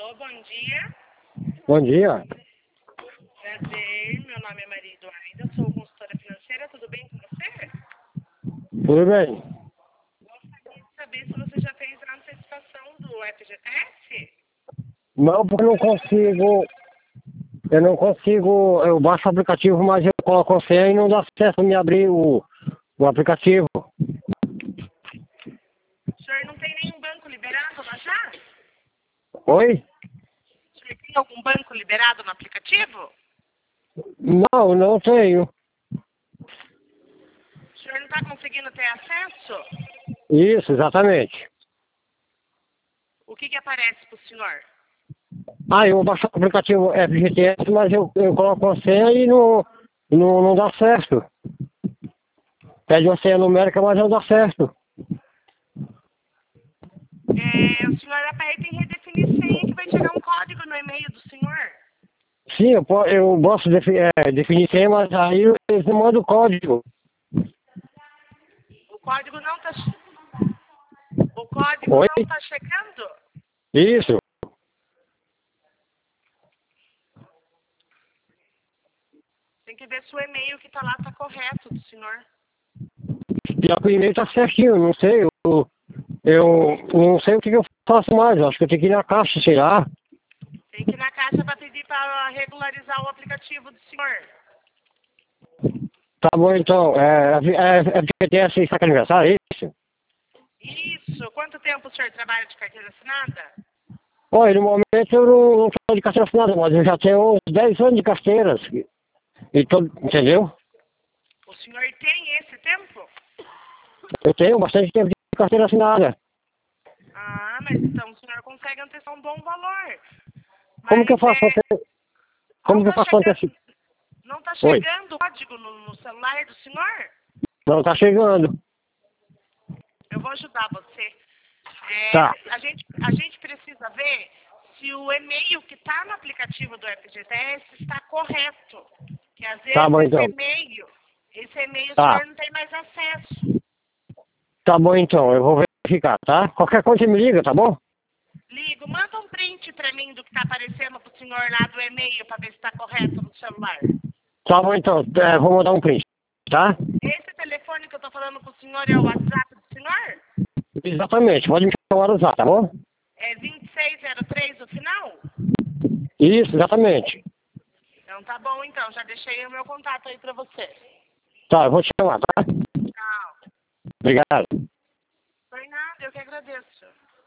Bom dia. Bom dia. Prazer, meu nome é Maria Eduarda, sou consultora financeira, tudo bem com você? Tudo bem? Gostaria de saber se você já fez a antecipação do FGTS? Não, porque eu baixo o aplicativo, mas eu coloco a senha e não dá certo me abrir o aplicativo. O senhor não tem nenhum banco liberado lá já? Oi? O senhor tem algum banco liberado no aplicativo? Não, não tenho. O senhor não está conseguindo ter acesso? Isso, exatamente. O que aparece para o senhor? Eu baixo o aplicativo FGTS, mas eu coloco a senha e não dá certo. Pede uma senha numérica, mas não dá certo. O senhor aperta em redefinir senha que vai chegar um código no e-mail do senhor. Sim, eu posso definir senha, mas aí eles não mandam o código. O código não está... O código Oi? não está chegando? Isso. Tem que ver se o e-mail que está lá está correto do senhor. Pior que o e-mail tá certinho, não sei, eu não sei o que eu faço mais, eu acho que eu tenho que ir na caixa, sei lá. Tem que ir na caixa para pedir para regularizar o aplicativo do senhor. Tá bom então, FGTS está com aniversário, é isso? Isso. Quanto tempo o senhor trabalha de carteira assinada? Olha, no momento eu não estou de carteira assinada, mas eu já tenho uns 10 anos de carteiras, entendeu? O senhor tem esse tempo? Eu tenho bastante tempo de carteira assinada. Ah, mas então o senhor consegue antecipar um bom valor. Como que eu faço Não como que eu está faço antecipo? chegando, não tá Oi, chegando o código no celular do senhor? não tá chegando. Eu vou ajudar você. Tá, A gente precisa ver se o e-mail que está no aplicativo do FGTS está correto. Que às tá vezes bom então. esse e-mail o Tá, senhor não tem mais acesso. tá bom então, eu vou verificar, tá? Qualquer coisa me liga, tá bom? Ligo, manda um print para mim do que está aparecendo para o senhor lá do e-mail para ver se está correto no celular. Tá bom então, vou mandar um print, tá? Esse telefone que eu estou falando com o senhor é o WhatsApp do senhor? Exatamente, pode me chamar usar, tá bom? É 2603 o final? Isso, exatamente. Então tá bom então, já deixei o meu contato aí para você. Tá, eu vou te chamar, tá? Tchau. Obrigado. Foi nada, eu que agradeço.